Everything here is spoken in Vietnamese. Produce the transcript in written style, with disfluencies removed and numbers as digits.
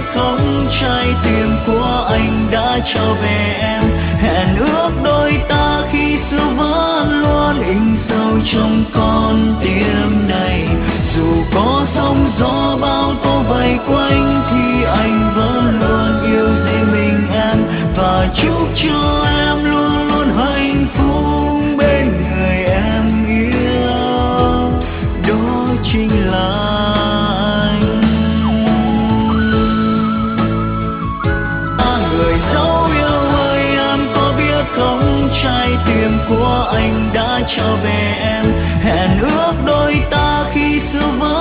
không trái tim của anh đã trao về em. Hẹn ước đôi ta khi xưa vẫn luôn in sâu trong con tim này. Dù có sóng gió bao tố vây quanh thì anh vẫn luôn yêu riêng mình em, và chúc cho em luôn luôn hạnh phúc bên người em yêu, đó chính là anh. Người dấu yêu ơi, em có biết không, trái tim của anh đã trao về em. Hẹn ước đôi ta khi xưa vẫn